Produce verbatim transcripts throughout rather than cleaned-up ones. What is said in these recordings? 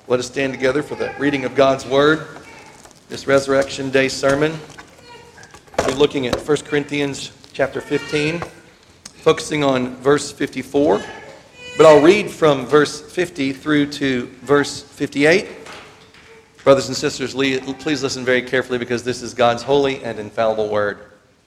Let us stand together for the reading of God's Word. This Resurrection Day sermon. We're looking at First Corinthians chapter fifteen, focusing on verse fifty-four. But I'll read from verse fifty through to verse fifty-eight. Brothers and sisters, please listen very carefully because this is God's holy and infallible Word.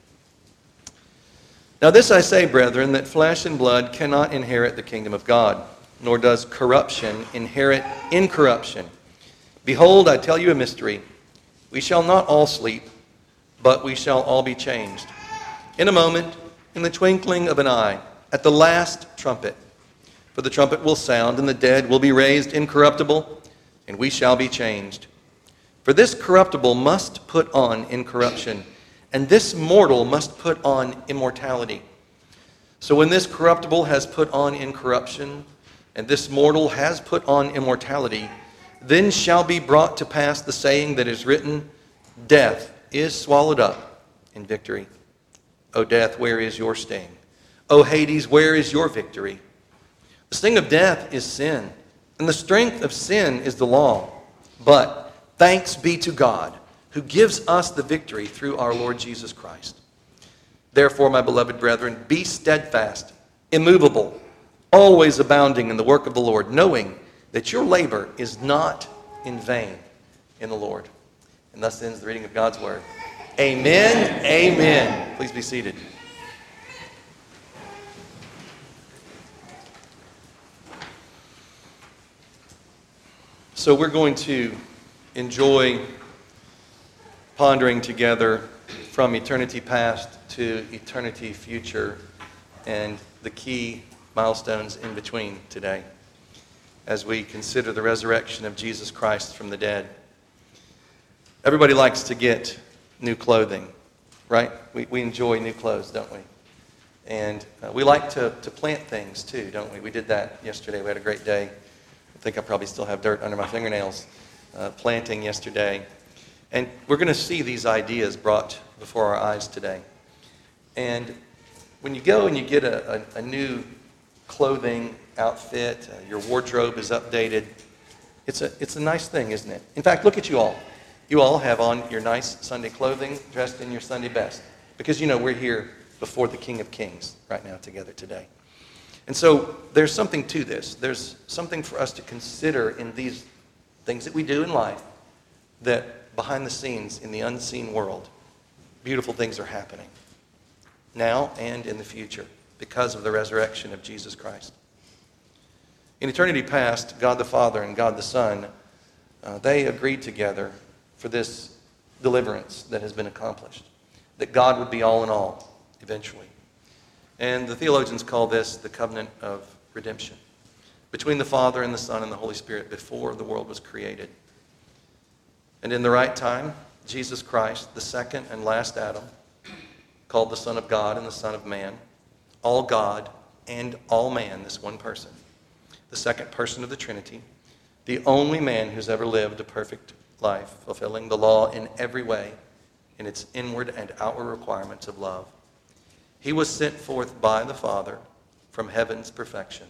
Now this I say, brethren, that flesh and blood cannot inherit the kingdom of God, nor does corruption inherit incorruption. Behold, I tell you a mystery. We shall not all sleep, but we shall all be changed. In a moment, in the twinkling of an eye, at the last trumpet. For the trumpet will sound, and the dead will be raised incorruptible, and we shall be changed. For this corruptible must put on incorruption, and this mortal must put on immortality. So when this corruptible has put on incorruption, and this mortal has put on immortality, then shall be brought to pass the saying that is written, Death is swallowed up in victory. O death, where is your sting? O Hades, where is your victory? The sting of death is sin, and the strength of sin is the law. But thanks be to God, who gives us the victory through our Lord Jesus Christ. Therefore, my beloved brethren, be steadfast, immovable, always abounding in the work of the Lord, knowing that your labor is not in vain in the Lord. And thus ends the reading of God's Word. Amen. Amen. Please be seated. So we're going to enjoy pondering together from eternity past to eternity future and the key milestones in between today as we consider the resurrection of Jesus Christ from the dead. Everybody likes to get new clothing, right? We, we enjoy new clothes, don't we? And uh, we like to, to plant things too, don't we? We did that yesterday. We had a great day. I think I probably still have dirt under my fingernails uh, planting yesterday. And we're going to see these ideas brought before our eyes today. And when you go and you get a, a, a new clothing outfit, uh, your wardrobe is updated, it's a, it's a nice thing, isn't it? In fact, look at you all. You all have on your nice Sunday clothing, dressed in your Sunday best. Because, you know, we're here before the King of Kings right now together today. And so there's something to this. There's something for us to consider in these things that we do in life, that behind the scenes in the unseen world, beautiful things are happening now and in the future because of the resurrection of Jesus Christ. In eternity past, God the Father and God the Son, uh, they agreed together for this deliverance that has been accomplished, that God would be all in all eventually. And the theologians call this the covenant of redemption between the Father and the Son and the Holy Spirit before the world was created. And in the right time, Jesus Christ, the second and last Adam, called the Son of God and the Son of Man, all God and all man, this one person, the second person of the Trinity, the only man who's ever lived a perfect life, fulfilling the law in every way in its inward and outward requirements of love. He was sent forth by the Father from heaven's perfection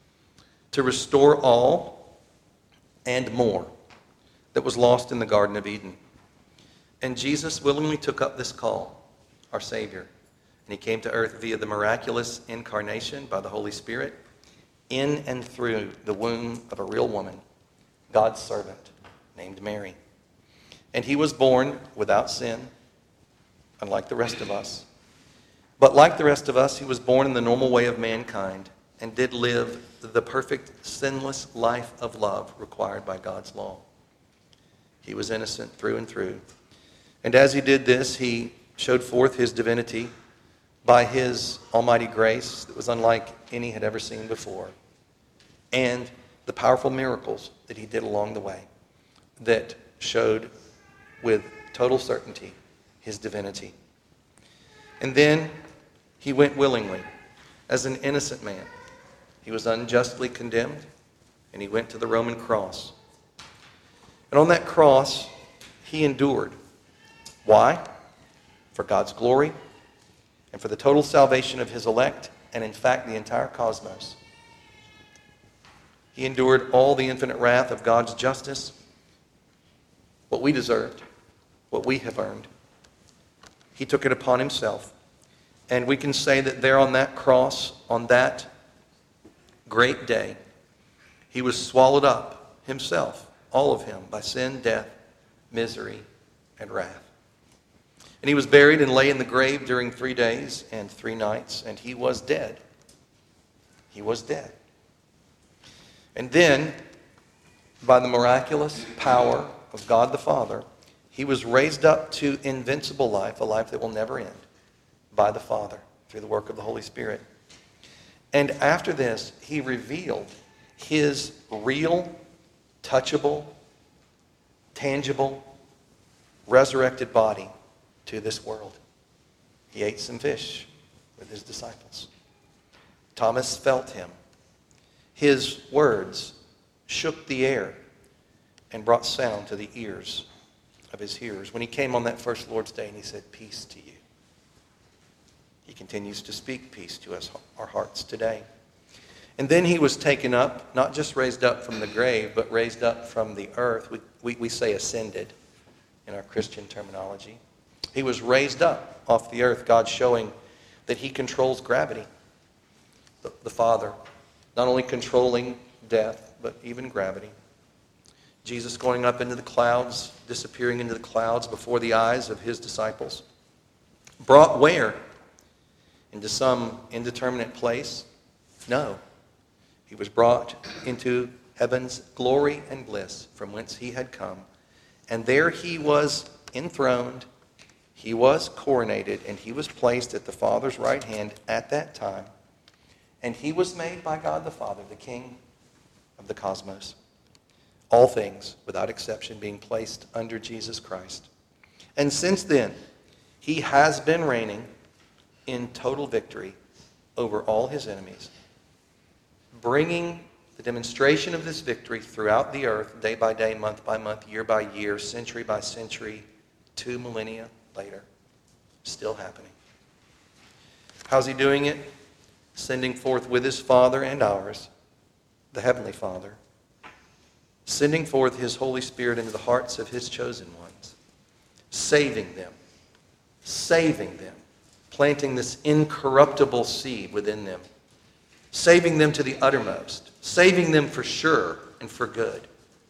to restore all and more that was lost in the Garden of Eden. And Jesus willingly took up this call, our Savior, and he came to earth via the miraculous incarnation by the Holy Spirit in and through the womb of a real woman, God's servant, named Mary. And he was born without sin, unlike the rest of us. But like the rest of us, he was born in the normal way of mankind and did live the perfect, sinless life of love required by God's law. He was innocent through and through. And as he did this, he showed forth his divinity by his almighty grace that was unlike any had ever seen before, and the powerful miracles that he did along the way that showed with total certainty his divinity. And then he went willingly as an innocent man. He was unjustly condemned, and he went to the Roman cross. And on that cross, he endured. Why? For God's glory and for the total salvation of his elect, and in fact the entire cosmos. He endured all the infinite wrath of God's justice, what we deserved, what we have earned. He took it upon himself. And we can say that there on that cross, on that great day, he was swallowed up himself, all of him, by sin, death, misery, and wrath. And he was buried and lay in the grave during three days and three nights, and he was dead. He was dead. And then, by the miraculous power of God the Father, he was raised up to invincible life, a life that will never end, by the Father, through the work of the Holy Spirit. And after this, he revealed his real, touchable, tangible, resurrected body to this world. He ate some fish with his disciples. Thomas felt him. His words shook the air and brought sound to the ears of his hearers. When he came on that first Lord's Day and he said, "Peace to you," he continues to speak peace to us, our hearts today. And then he was taken up, not just raised up from the grave, but raised up from the earth. We, we, we say ascended in our Christian terminology. He was raised up off the earth, God showing that he controls gravity. The, the Father, not only controlling death, but even gravity. Jesus going up into the clouds, disappearing into the clouds before the eyes of his disciples. Brought where? Into some indeterminate place? No. He was brought into heaven's glory and bliss from whence he had come. And there he was enthroned, he was coronated, and he was placed at the Father's right hand at that time. And he was made by God the Father, the King of the cosmos. All things, without exception, being placed under Jesus Christ. And since then, he has been reigning in total victory over all his enemies, bringing the demonstration of this victory throughout the earth, day by day, month by month, year by year, century by century, two millennia later. Still happening. How's he doing it? Sending forth with his Father and ours, the Heavenly Father, sending forth his Holy Spirit into the hearts of his chosen ones, saving them, saving them, planting this incorruptible seed within them, saving them to the uttermost, saving them for sure and for good,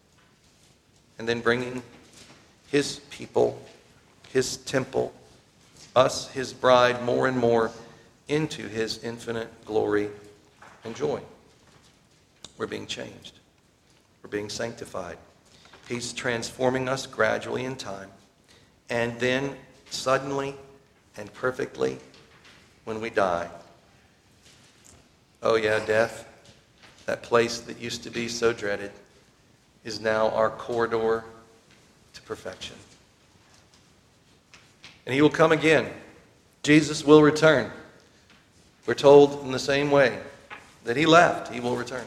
and then bringing his people, his temple, us, his bride, more and more into his infinite glory and joy. We're being changed. We're being sanctified. He's transforming us gradually in time. And then suddenly and perfectly when we die. Oh yeah, death, that place that used to be so dreaded, is now our corridor to perfection. And he will come again. Jesus will return. We're told in the same way that he left, he will return.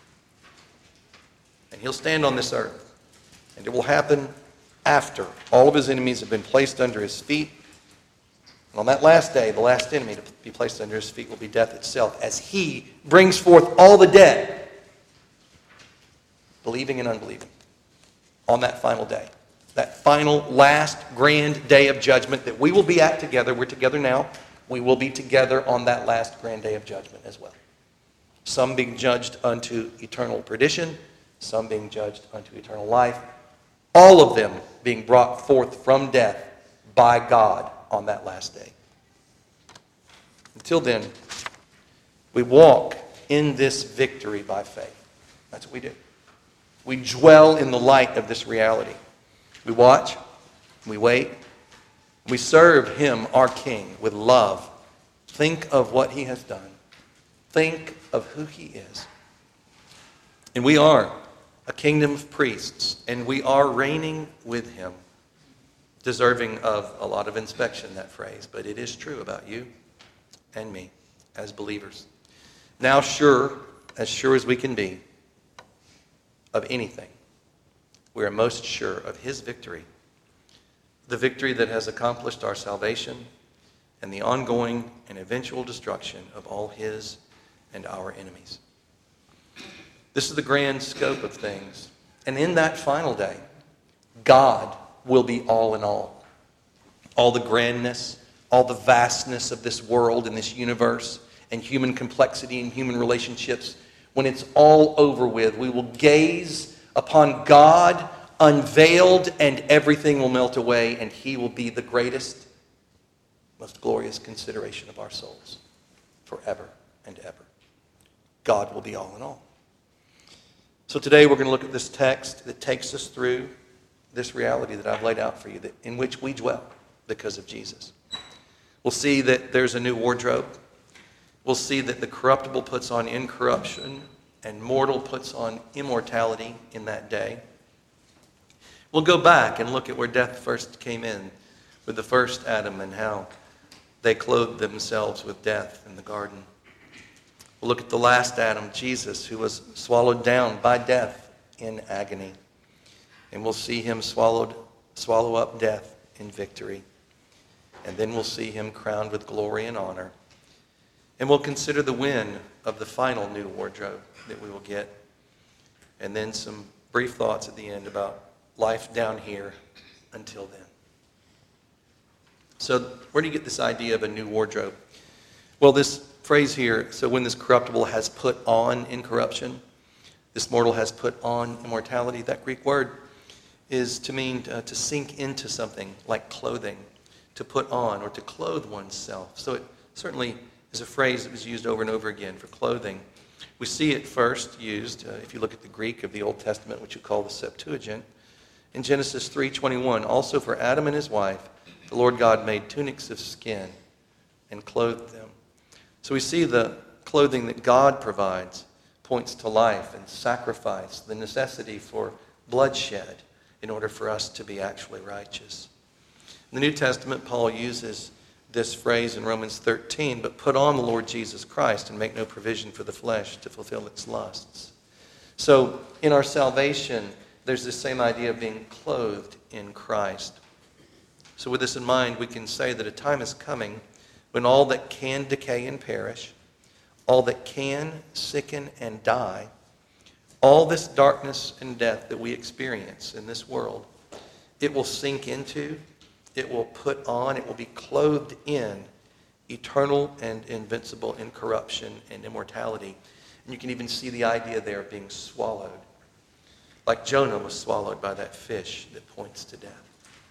And he'll stand on this earth. And it will happen after all of his enemies have been placed under his feet. And on that last day, the last enemy to be placed under his feet will be death itself, as he brings forth all the dead, believing and unbelieving, on that final day. That final, last, grand day of judgment that we will be at together. We're together now. We will be together on that last grand day of judgment as well. Some being judged unto eternal perdition, some being judged unto eternal life. All of them being brought forth from death by God on that last day. Until then, we walk in this victory by faith. That's what we do. We dwell in the light of this reality. We watch, we wait, we serve him, our King, with love. Think of what he has done. Think of who he is. And we are a kingdom of priests, and we are reigning with him. Deserving of a lot of inspection, that phrase, but it is true about you and me as believers. Now sure, as sure as we can be of anything, we are most sure of his victory. The victory that has accomplished our salvation and the ongoing and eventual destruction of all his and our enemies. This is the grand scope of things. And in that final day, God will be all in all. All the grandness, all the vastness of this world and this universe and human complexity and human relationships, when it's all over with, we will gaze upon God unveiled and everything will melt away and he will be the greatest, most glorious consideration of our souls forever and ever. God will be all in all. So today we're going to look at this text that takes us through this reality that I've laid out for you, that in which we dwell because of Jesus. We'll see that there's a new wardrobe. We'll see that the corruptible puts on incorruption and mortal puts on immortality in that day. We'll go back and look at where death first came in with the first Adam and how they clothed themselves with death in the garden. We'll look at the last Adam, Jesus, who was swallowed down by death in agony. And we'll see him swallowed, swallow up death in victory. And then we'll see him crowned with glory and honor. And we'll consider the win of the final new wardrobe that we will get. And then some brief thoughts at the end about life down here until then. So where do you get this idea of a new wardrobe? Well, this phrase here, so when this corruptible has put on incorruption, this mortal has put on immortality, that Greek word is to mean uh, to sink into something like clothing, to put on or to clothe oneself. So it certainly is a phrase that was used over and over again for clothing. We see it first used, uh, if you look at the Greek of the Old Testament, which you call the Septuagint, in Genesis three twenty-one. Also for Adam and his wife, the Lord God made tunics of skin and clothed them. So we see the clothing that God provides points to life and sacrifice, the necessity for bloodshed in order for us to be actually righteous. In the New Testament, Paul uses this phrase in Romans thirteen, but put on the Lord Jesus Christ and make no provision for the flesh to fulfill its lusts. So in our salvation, there's this same idea of being clothed in Christ. So with this in mind, we can say that a time is coming when all that can decay and perish, all that can sicken and die, all this darkness and death that we experience in this world, it will sink into, it will put on, it will be clothed in eternal and invincible incorruption and immortality. And you can even see the idea there of being swallowed, like Jonah was swallowed by that fish that points to death.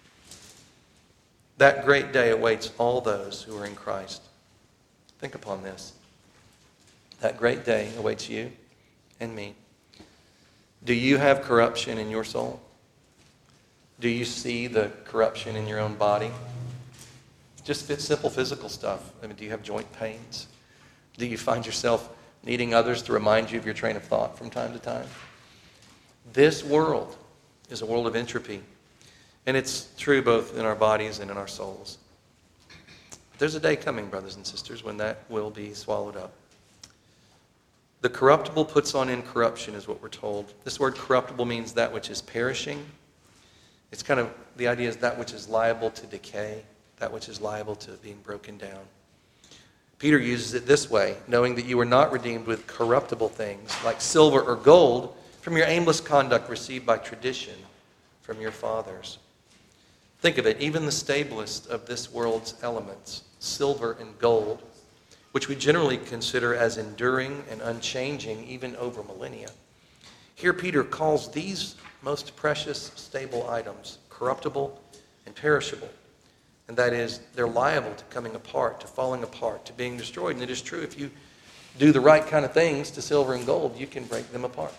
That great day awaits all those who are in Christ. Think upon this. That great day awaits you and me. Do you have corruption in your soul? Do you see the corruption in your own body? Just simple physical stuff. I mean, do you have joint pains? Do you find yourself needing others to remind you of your train of thought from time to time? This world is a world of entropy. And it's true both in our bodies and in our souls. There's a day coming, brothers and sisters, when that will be swallowed up. The corruptible puts on incorruption is what we're told. This word corruptible means that which is perishing. It's kind of, the idea is that which is liable to decay, that which is liable to being broken down. Peter uses it this way, knowing that you were not redeemed with corruptible things like silver or gold from your aimless conduct received by tradition from your fathers. Think of it, even the stablest of this world's elements, silver and gold, which we generally consider as enduring and unchanging even over millennia. Here Peter calls these most precious, stable items corruptible and perishable. And that is, they're liable to coming apart, to falling apart, to being destroyed. And it is true, if you do the right kind of things to silver and gold, you can break them apart.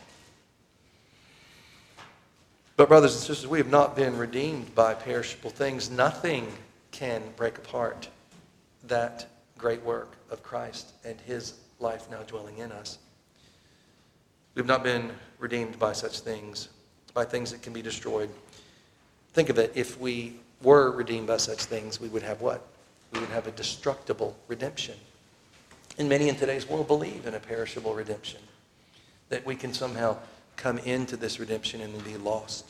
But brothers and sisters, we have not been redeemed by perishable things. Nothing can break apart that great work of Christ and his life now dwelling in us. We've not been redeemed by such things, by things that can be destroyed. Think of it, if we were redeemed by such things, we would have what? We would have a destructible redemption. And many in today's world believe in a perishable redemption, that we can somehow come into this redemption and then be lost.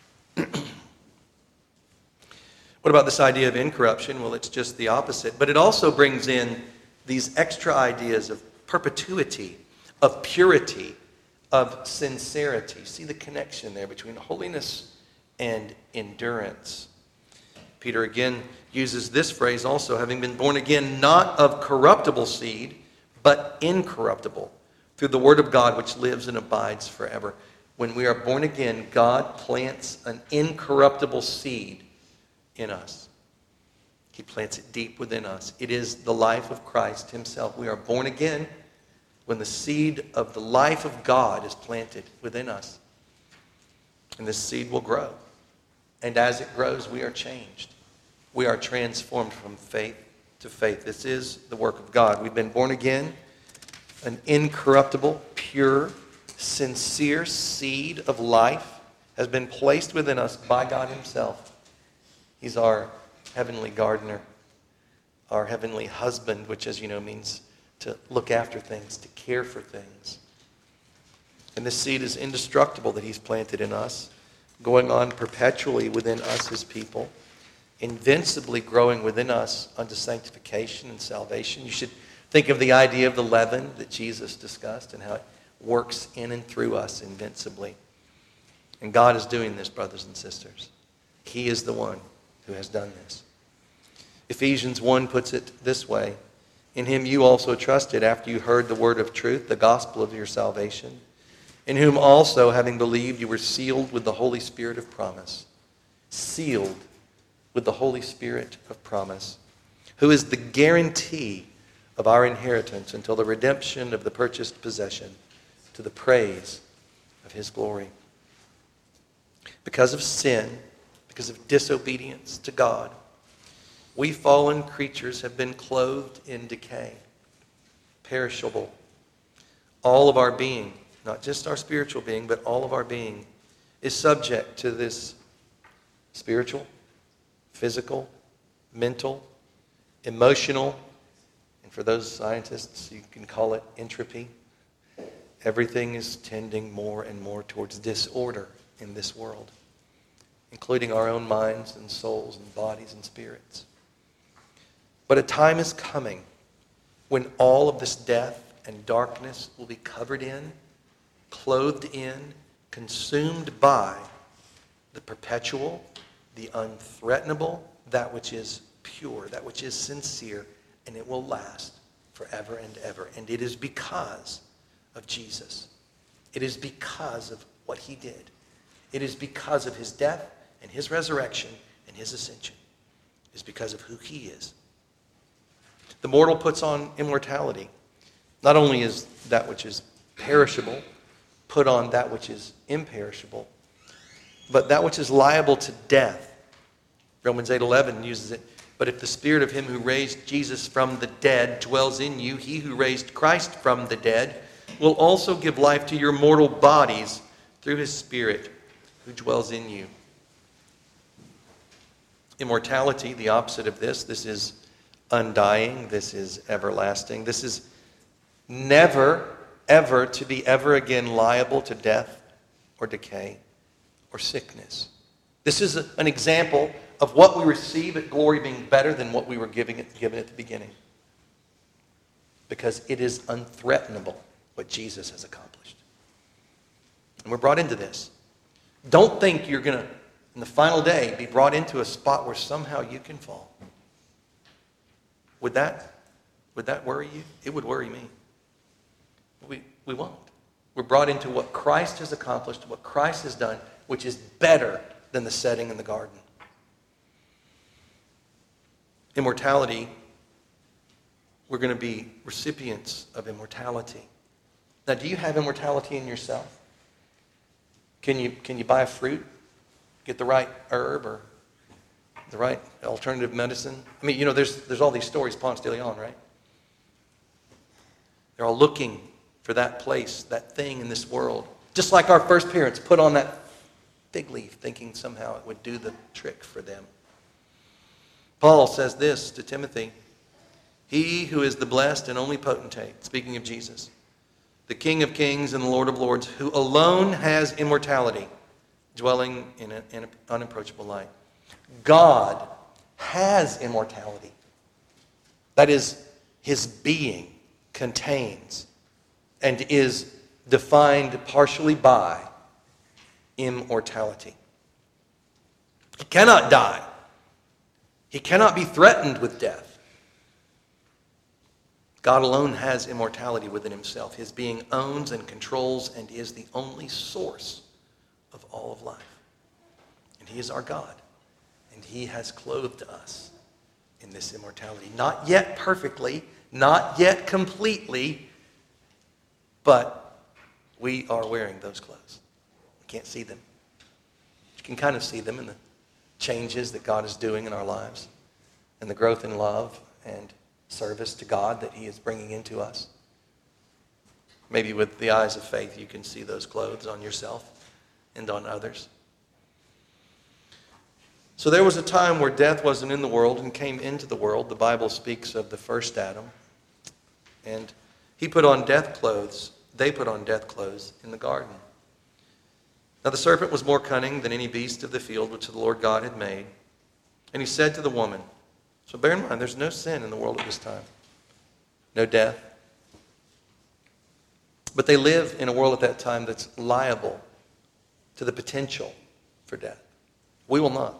What about this idea of incorruption? Well, it's just the opposite. But it also brings in these extra ideas of perpetuity, of purity, of sincerity. See the connection there between holiness and endurance. Peter again uses this phrase also, having been born again, not of corruptible seed, but incorruptible, through the word of God which lives and abides forever. When we are born again, God plants an incorruptible seed in us. He plants it deep within us. It is the life of Christ himself. We are born again when the seed of the life of God is planted within us. And this seed will grow. And as it grows, we are changed. We are transformed from faith to faith. This is the work of God. We've been born again, an incorruptible, pure, sincere seed of life has been placed within us by God himself. He's our heavenly gardener, our heavenly husband, which, as you know, means to look after things, to care for things. And this seed is indestructible that he's planted in us, going on perpetually within us, his people, invincibly growing within us unto sanctification and salvation. You should think of the idea of the leaven that Jesus discussed and how it works in and through us invincibly. And God is doing this, brothers and sisters. He is the one who has done this. Ephesians one puts it this way: in him you also trusted after you heard the word of truth, the gospel of your salvation, in whom also, having believed, you were sealed with the Holy Spirit of promise. Sealed with the Holy Spirit of promise, who is the guarantee of our inheritance until the redemption of the purchased possession, to the praise of his glory. Because of sin, because of disobedience to God, we fallen creatures have been clothed in decay, perishable. All of our being, not just our spiritual being, but all of our being, is subject to this spiritual, physical, mental, emotional, and for those scientists, you can call it entropy. Everything is tending more and more towards disorder in this world, including our own minds and souls and bodies and spirits. But a time is coming when all of this death and darkness will be covered in, clothed in, consumed by the perpetual, the unthreatenable, that which is pure, that which is sincere, and it will last forever and ever. And it is because of Jesus. It is because of what he did. It is because of his death and his resurrection and his ascension. It is because of who he is. The mortal puts on immortality. Not only is that which is perishable put on that which is imperishable, but that which is liable to death. Romans eight eleven uses it. But if the spirit of him who raised Jesus from the dead dwells in you, he who raised Christ from the dead will also give life to your mortal bodies through his Spirit who dwells in you. Immortality, the opposite of this, this is undying, this is everlasting, this is never, ever to be ever again liable to death or decay or sickness. This is an example of what we receive at glory being better than what we were giving it, given at the beginning. Because it is unthreatenable what Jesus has accomplished. And we're brought into this. Don't think you're going to, in the final day, be brought into a spot where somehow you can fall. Would that, would that worry you? It would worry me. We, we won't. We're brought into what Christ has accomplished, what Christ has done, which is better than the setting in the garden. Immortality, we're going to be recipients of immortality. Now, do you have immortality in yourself? Can you, can you buy a fruit, get the right herb or the right alternative medicine? I mean, you know, there's, there's all these stories, Ponce de Leon, right? They're all looking for that place, that thing in this world. Just like our first parents put on that fig leaf thinking somehow it would do the trick for them. Paul says this to Timothy: he who is the blessed and only potentate, speaking of Jesus, the King of kings and the Lord of lords, who alone has immortality, dwelling in an unapproachable light. God has immortality. That is, his being contains and is defined partially by immortality. He cannot die. He cannot be threatened with death. God alone has immortality within himself. His being owns and controls and is the only source of all of life. And he is our God. And he has clothed us in this immortality. Not yet perfectly, not yet completely, but we are wearing those clothes. We can't see them. You can kind of see them in the changes that God is doing in our lives and the growth in love and service to God that he is bringing into us. Maybe with the eyes of faith you can see those clothes on yourself and on others. So there was a time where death wasn't in the world and came into the world. The Bible speaks of the first Adam. And he put on death clothes. They put on death clothes in the garden. Now the serpent was more cunning than any beast of the field which the Lord God had made. And he said to the woman, so bear in mind, there's no sin in the world at this time. No death. But they live in a world at that time that's liable to the potential for death. We will not.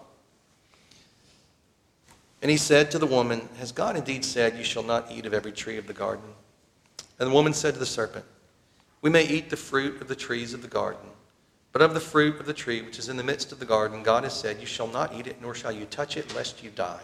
And he said to the woman, has God indeed said, you shall not eat of every tree of the garden? And the woman said to the serpent, we may eat the fruit of the trees of the garden. But of the fruit of the tree which is in the midst of the garden, God has said, you shall not eat it, nor shall you touch it, lest you die.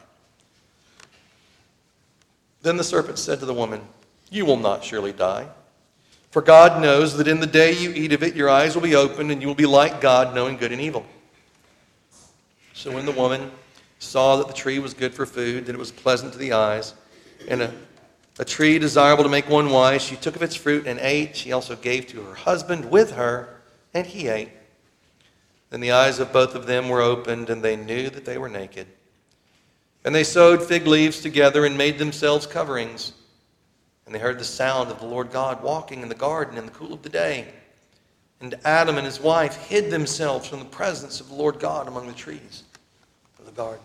Then the serpent said to the woman, you will not surely die. For God knows that in the day you eat of it, your eyes will be opened, and you will be like God, knowing good and evil. So when the woman saw that the tree was good for food, that it was pleasant to the eyes, and a, a tree desirable to make one wise, she took of its fruit and ate. She also gave to her husband with her, and he ate. Then the eyes of both of them were opened, and they knew that they were naked. And they sewed fig leaves together and made themselves coverings. And they heard the sound of the Lord God walking in the garden in the cool of the day. And Adam and his wife hid themselves from the presence of the Lord God among the trees of the garden.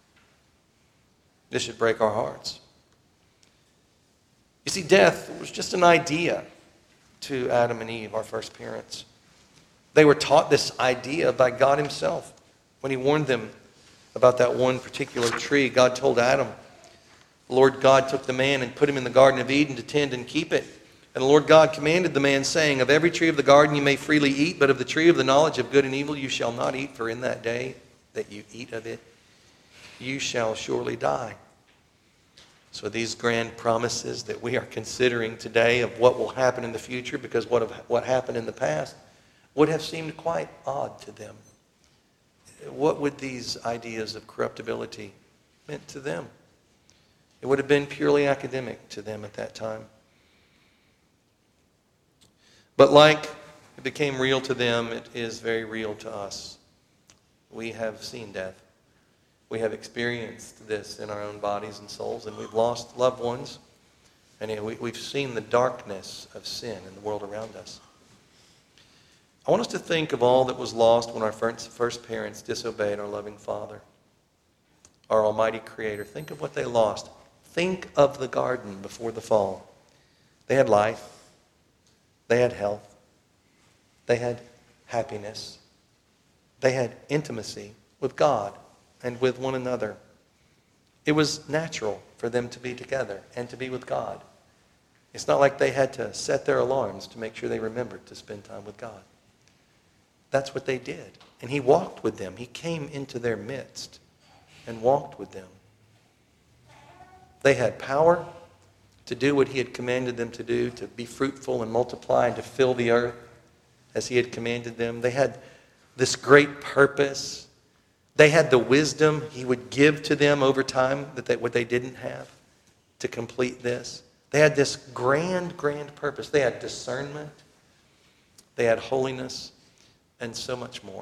This should break our hearts. You see, death was just an idea to Adam and Eve, our first parents. They were taught this idea by God himself. When he warned them about that one particular tree, God told Adam, the Lord God took the man and put him in the Garden of Eden to tend and keep it. And the Lord God commanded the man, saying, of every tree of the garden you may freely eat, but of the tree of the knowledge of good and evil you shall not eat, for in that day that you eat of it, you shall surely die. So these grand promises that we are considering today of what will happen in the future, because what, what happened in the past would have seemed quite odd to them. What would these ideas of corruptibility meant to them? It would have been purely academic to them at that time. But like it became real to them, it is very real to us. We have seen death. We have experienced this in our own bodies and souls, and we've lost loved ones, and we've seen the darkness of sin in the world around us. I want us to think of all that was lost when our first parents disobeyed our loving Father, our Almighty Creator. Think of what they lost. Think of the garden before the fall. They had life. They had health. They had happiness. They had intimacy with God and with one another. It was natural for them to be together and to be with God. It's not like they had to set their alarms to make sure they remembered to spend time with God. That's what they did. And he walked with them. He came into their midst and walked with them. They had power to do what he had commanded them to do, to be fruitful and multiply and to fill the earth as he had commanded them. They had this great purpose. They had the wisdom he would give to them over time, that they, what they didn't have, to complete this. They had this grand, grand purpose. They had discernment. They had holiness. And so much more.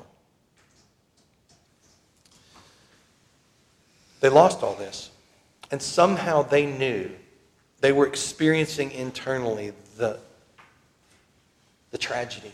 They lost all this. And somehow they knew they were experiencing internally the, the tragedy.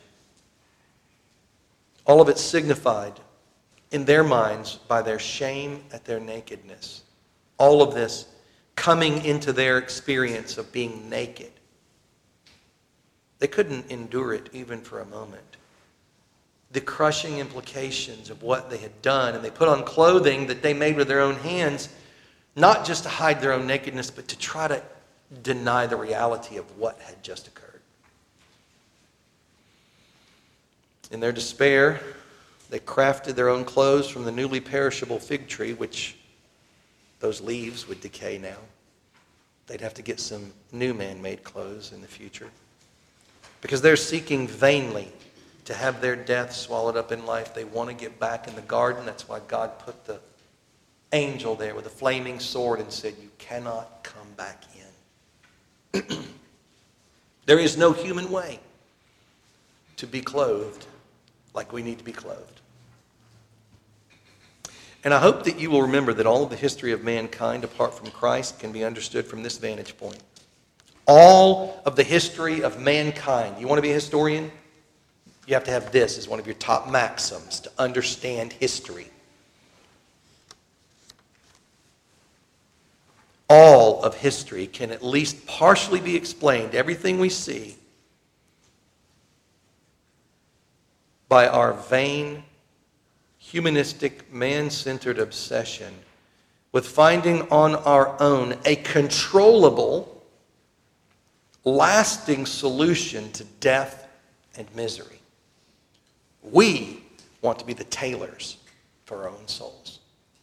All of it signified in their minds by their shame at their nakedness. All of this coming into their experience of being naked. They couldn't endure it even for a moment. The crushing implications of what they had done, and they put on clothing that they made with their own hands, not just to hide their own nakedness, but to try to deny the reality of what had just occurred. In their despair, they crafted their own clothes from the newly perishable fig tree, which those leaves would decay now. They'd have to get some new man-made clothes in the future, because they're seeking vainly to have their death swallowed up in life. They want to get back in the garden. That's why God put the angel there with a flaming sword and said, you cannot come back in. There is no human way to be clothed like we need to be clothed. And I hope that you will remember that all of the history of mankind apart from Christ can be understood from this vantage point. All of the history of mankind. You want to be a historian? You have to have this as one of your top maxims to understand history. All of history can at least partially be explained, everything we see, by our vain, humanistic, man-centered obsession with finding on our own a controllable, lasting solution to death and misery. We want to be the tailors for our own souls.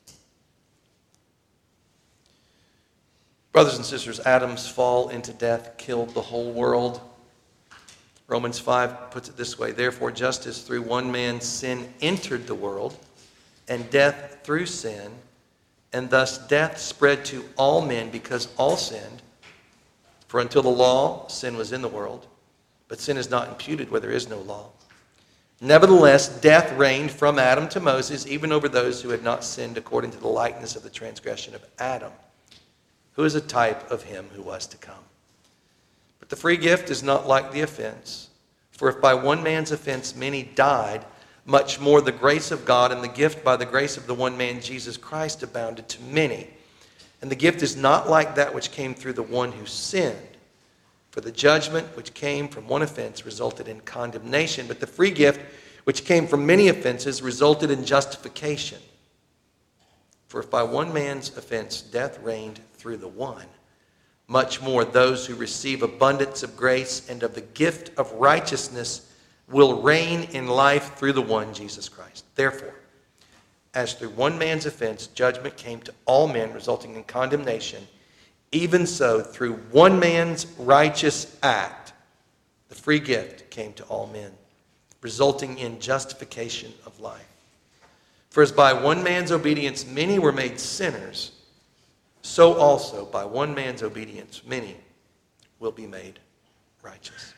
Brothers and sisters, Adam's fall into death killed the whole world. Romans five puts it this way, therefore, just as through one man sin entered the world, and death through sin, and thus death spread to all men because all sinned. For until the law, sin was in the world, but sin is not imputed where there is no law. Nevertheless, death reigned from Adam to Moses, even over those who had not sinned according to the likeness of the transgression of Adam, who is a type of him who was to come. But the free gift is not like the offense. For if by one man's offense many died, much more the grace of God and the gift by the grace of the one man Jesus Christ abounded to many. And the gift is not like that which came through the one who sinned. For the judgment which came from one offense resulted in condemnation, but the free gift which came from many offenses resulted in justification. For if by one man's offense death reigned through the one, much more those who receive abundance of grace and of the gift of righteousness will reign in life through the one, Jesus Christ. Therefore, as through one man's offense judgment came to all men, resulting in condemnation, even so through one man's righteous act, the free gift came to all men, resulting in justification of life. For as by one man's obedience many were made sinners, so also by one man's obedience many will be made righteous.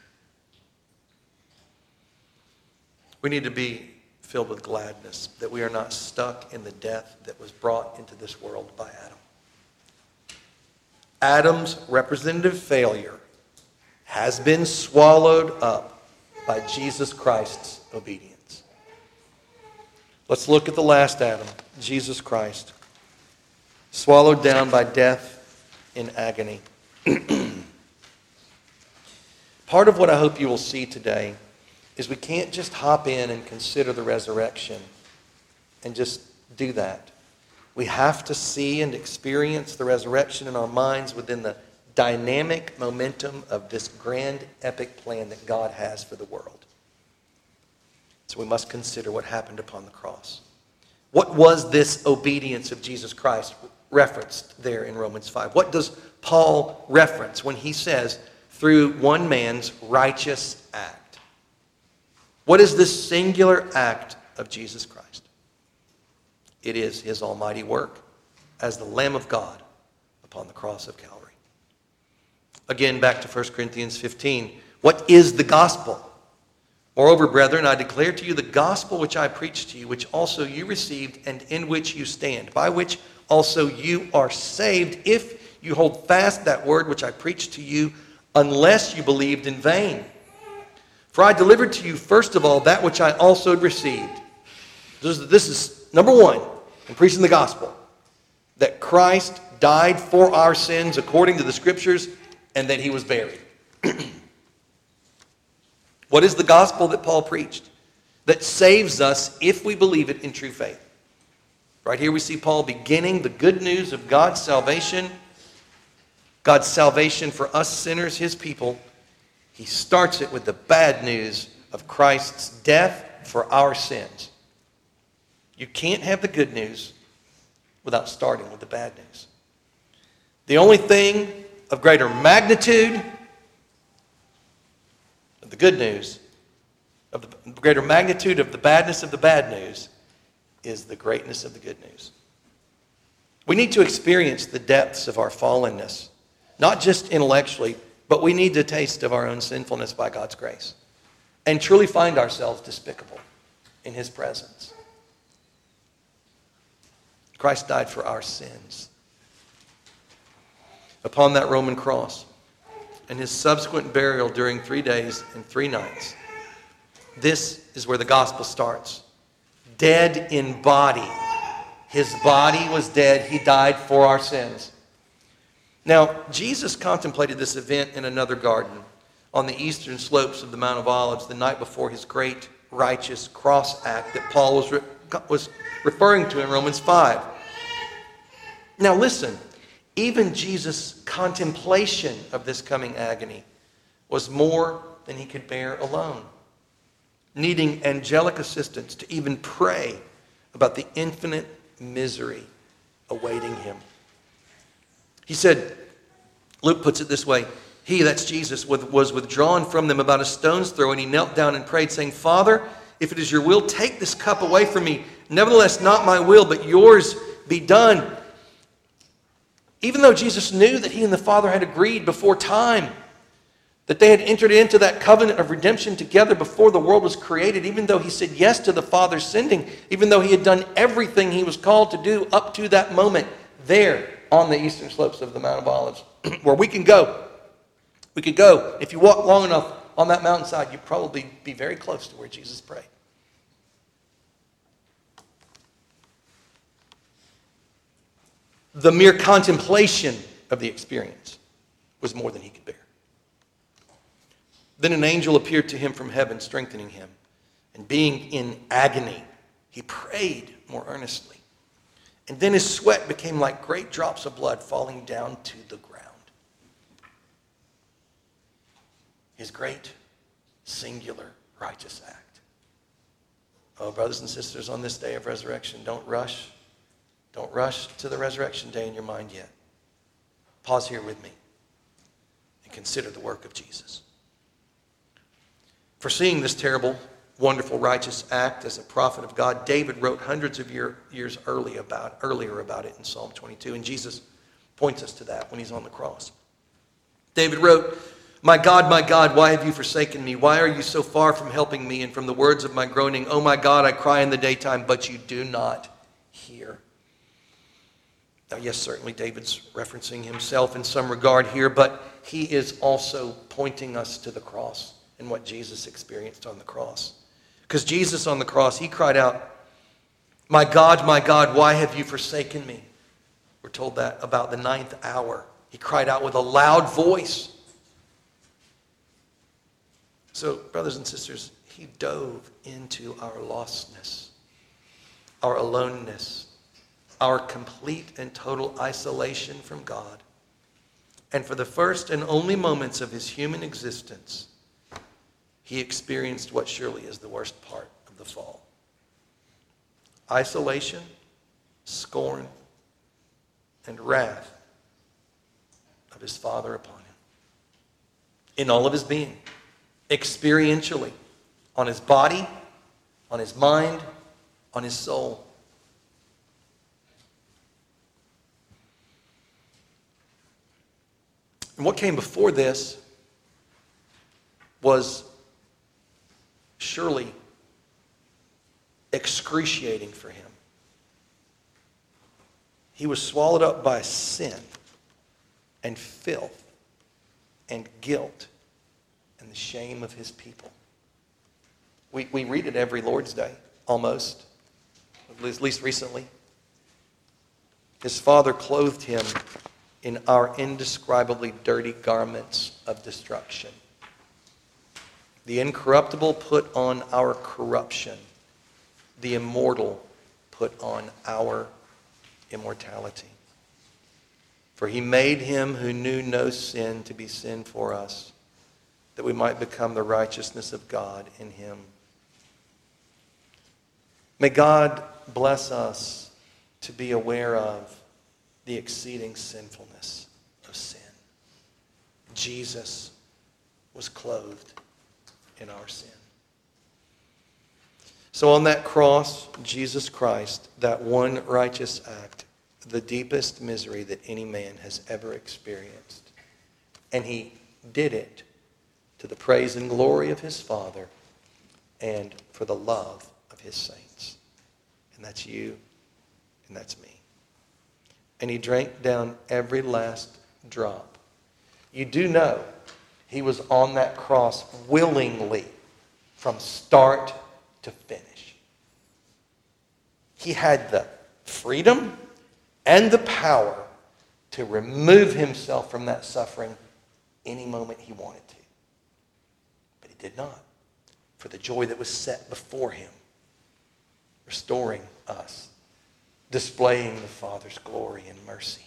We need to be filled with gladness that we are not stuck in the death that was brought into this world by Adam. Adam's representative failure has been swallowed up by Jesus Christ's obedience. Let's look at the last Adam, Jesus Christ, swallowed down by death in agony. Part of what I hope you will see today is we can't just hop in and consider the resurrection and just do that. We have to see and experience the resurrection in our minds within the dynamic momentum of this grand epic plan that God has for the world. So we must consider what happened upon the cross. What was this obedience of Jesus Christ referenced there in Romans five? What does Paul reference when he says, through one man's righteous act? What is this singular act of Jesus Christ? It is his almighty work as the Lamb of God upon the cross of Calvary. Again, back to First Corinthians fifteen. What is the gospel? Moreover, brethren, I declare to you the gospel which I preached to you, which also you received and in which you stand, by which also you are saved, if you hold fast that word which I preached to you, unless you believed in vain. For I delivered to you first of all that which I also received. This is, this is number one in preaching the gospel, that Christ died for our sins according to the scriptures, and that he was buried. What is the gospel that Paul preached that saves us if we believe it in true faith? Right here we see Paul beginning the good news of God's salvation, God's salvation for us sinners, his people. He starts it with the bad news of Christ's death for our sins. You can't have the good news without starting with the bad news. The only thing of greater magnitude of the good news, of the greater magnitude of the badness of the bad news, is the greatness of the good news. We need to experience the depths of our fallenness, not just intellectually, but we need to taste of our own sinfulness by God's grace and truly find ourselves despicable in his presence. Christ died for our sins upon that Roman cross, and his subsequent burial during three days and three nights. This is where the gospel starts. Dead in body. His body was dead. He died for our sins. Now, Jesus contemplated this event in another garden on the eastern slopes of the Mount of Olives the night before his great righteous cross act that Paul was, re- was referring to in Romans five. Now listen, even Jesus' contemplation of this coming agony was more than he could bear alone, needing angelic assistance to even pray about the infinite misery awaiting him. He said, Luke puts it this way, he, that's Jesus, was withdrawn from them about a stone's throw, and he knelt down and prayed, saying, Father, if it is your will, take this cup away from me. Nevertheless, not my will, but yours be done. Even though Jesus knew that he and the Father had agreed before time, that they had entered into that covenant of redemption together before the world was created, even though he said yes to the Father's sending, even though he had done everything he was called to do up to that moment, there on the eastern slopes of the Mount of Olives, where we can go. We could go. If you walk long enough on that mountainside, you'd probably be very close to where Jesus prayed. The mere contemplation of the experience was more than he could bear. Then an angel appeared to him from heaven, strengthening him. And being in agony, he prayed more earnestly. And then his sweat became like great drops of blood falling down to the ground. His great, singular, righteous act. Oh, brothers and sisters, on this day of resurrection, don't rush. Don't rush to the resurrection day in your mind yet. Pause here with me and consider the work of Jesus. Foreseeing this terrible, wonderful, righteous act as a prophet of God, David wrote hundreds of year, years early about, earlier about it in Psalm twenty-two, and Jesus points us to that when he's on the cross. David wrote, My God, my God, why have you forsaken me? Why are you so far from helping me and from the words of my groaning? Oh my God, I cry in the daytime, but you do not hear. Now, yes, certainly David's referencing himself in some regard here, but he is also pointing us to the cross and what Jesus experienced on the cross. Because Jesus on the cross, he cried out, My God, my God, why have you forsaken me? We're told that about the ninth hour. He cried out with a loud voice. So, brothers and sisters, he dove into our lostness, our aloneness, our complete and total isolation from God. And for the first and only moments of his human existence, he experienced what surely is the worst part of the fall. Isolation, scorn, and wrath of his Father upon him. In all of his being, experientially, on his body, on his mind, on his soul. And what came before this was surely excruciating for him. He was swallowed up by sin and filth and guilt and the shame of his people. We, we read it every Lord's Day, almost, at least recently. His Father clothed him in our indescribably dirty garments of destruction. The incorruptible put on our corruption. The immortal put on our immortality. For he made him who knew no sin to be sin for us, that we might become the righteousness of God in him. May God bless us to be aware of the exceeding sinfulness of sin. Jesus was clothed in our sin. So on that cross, Jesus Christ, that one righteous act, the deepest misery that any man has ever experienced. And he did it to the praise and glory of his Father and for the love of his saints. And that's you, and that's me. And he drank down every last drop. You do know he was on that cross willingly from start to finish. He had the freedom and the power to remove himself from that suffering any moment he wanted to. But he did not, for the joy that was set before him, restoring us, displaying the Father's glory and mercy.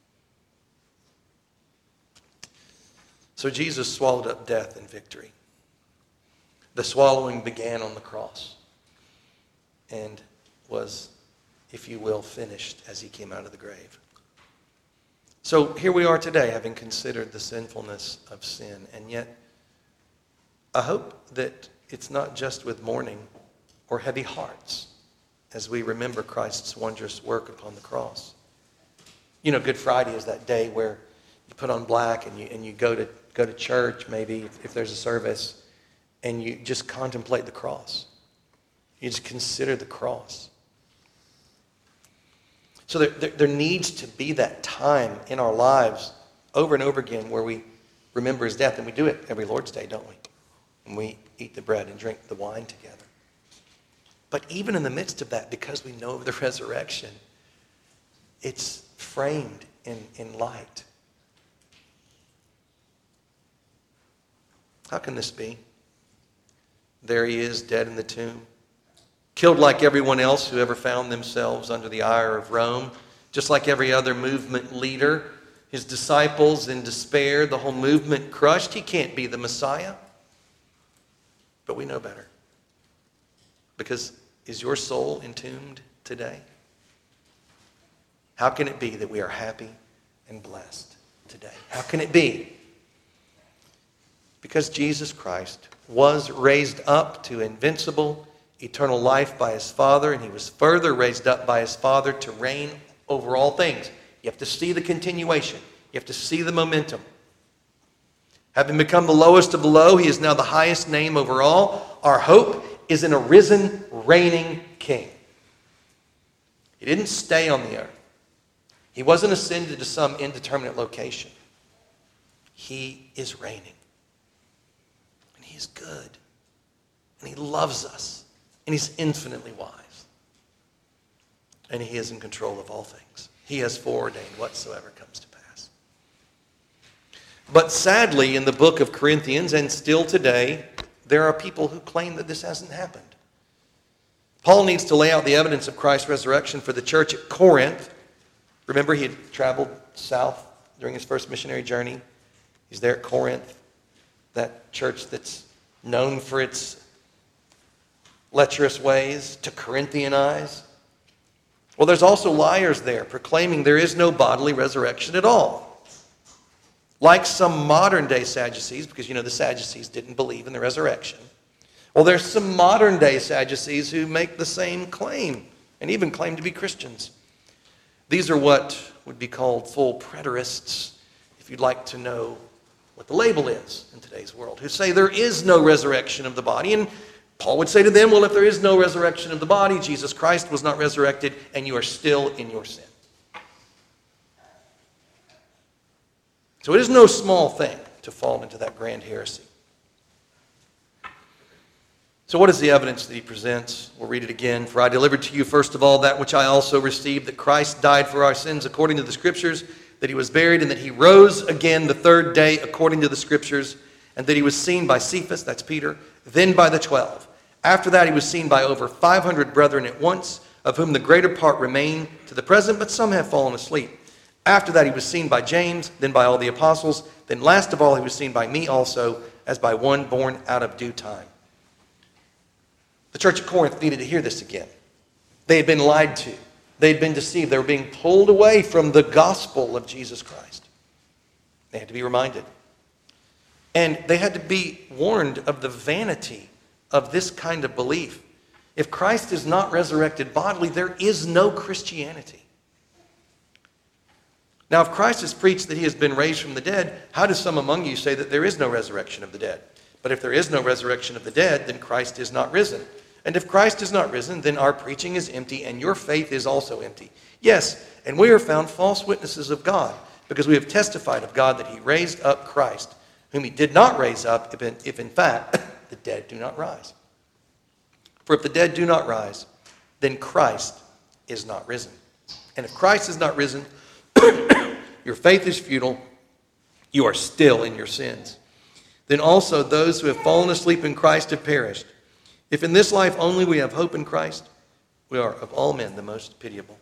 So Jesus swallowed up death in victory. The swallowing began on the cross and was, if you will, finished as he came out of the grave. So here we are today, having considered the sinfulness of sin. And yet, I hope that it's not just with mourning or heavy hearts as we remember Christ's wondrous work upon the cross. You know, Good Friday is that day where you put on black and you and you go to go to church, maybe if, if there's a service, and you just contemplate the cross. You just consider the cross. So there, there, there needs to be that time in our lives over and over again where we remember his death. And we do it every Lord's Day, don't we? And we eat the bread and drink the wine together. But even in the midst of that, because we know of the resurrection, it's framed in, in light. How can this be? There he is, dead in the tomb. Killed like everyone else who ever found themselves under the ire of Rome. Just like every other movement leader. His disciples in despair, the whole movement crushed. He can't be the Messiah. But we know better. Because is your soul entombed today? How can it be that we are happy and blessed today? How can it be? Because Jesus Christ was raised up to invincible, eternal life by his Father, and he was further raised up by his Father to reign over all things. You have to see the continuation. You have to see the momentum. Having become the lowest of the low, he is now the highest name over all. Our hope is in a risen, reigning king. He didn't stay on the earth. He wasn't ascended to some indeterminate location. He is reigning. And he's good. And he loves us. And he's infinitely wise. And he is in control of all things. He has foreordained whatsoever comes to pass. But sadly, in the book of Corinthians, and still today, there are people who claim that this hasn't happened. Paul needs to lay out the evidence of Christ's resurrection for the church at Corinth. Remember, he had traveled south during his first missionary journey. He's there at Corinth, that church that's known for its lecherous ways, to Corinthianize. Well, there's also liars there proclaiming there is no bodily resurrection at all. Like some modern day Sadducees, because you know the Sadducees didn't believe in the resurrection. Well, there's some modern day Sadducees who make the same claim and even claim to be Christians. These are what would be called full preterists, if you'd like to know what the label is in today's world, who say there is no resurrection of the body. And Paul would say to them, well, if there is no resurrection of the body, Jesus Christ was not resurrected, and you are still in your sin. So it is no small thing to fall into that grand heresy. So what is the evidence that he presents? We'll read it again. For I delivered to you first of all that which I also received, that Christ died for our sins according to the Scriptures, that he was buried, and that he rose again the third day according to the Scriptures, and that he was seen by Cephas, that's Peter, then by the twelve. After that, he was seen by over five hundred brethren at once, of whom the greater part remain to the present, but some have fallen asleep. After that, he was seen by James, then by all the apostles. Then last of all, he was seen by me also, as by one born out of due time. The church of Corinth needed to hear this again. They had been lied to. They had been deceived. They were being pulled away from the gospel of Jesus Christ. They had to be reminded. And they had to be warned of the vanity of this kind of belief. If Christ is not resurrected bodily, there is no Christianity. Now, if Christ has preached that he has been raised from the dead, how do some among you say that there is no resurrection of the dead? But if there is no resurrection of the dead, then Christ is not risen. And if Christ is not risen, then our preaching is empty, and your faith is also empty. Yes, and we are found false witnesses of God, because we have testified of God that he raised up Christ, whom he did not raise up, if in, if in fact the dead do not rise. For if the dead do not rise, then Christ is not risen. And if Christ is not risen, your faith is futile, you are still in your sins. Then also those who have fallen asleep in Christ have perished. If in this life only we have hope in Christ, we are of all men the most pitiable.